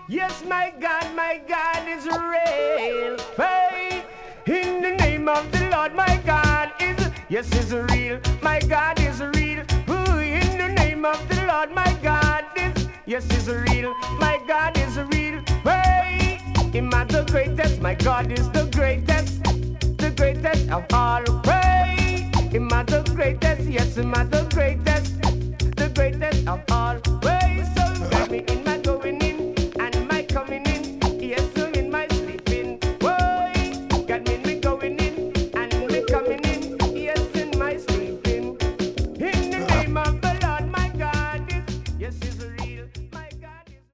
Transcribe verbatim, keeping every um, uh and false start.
Yes, my God, my God is real. Hey, in the name of the Lord, my God is, yes, is real. My God is real. Ooh, in the name of the Lord, my God is, yes, is real. My God is real. Hey, Him are the greatest. My God is the greatest, the greatest of all. Hey, Him are the greatest. Yes, Him are the greatest, the greatest of all.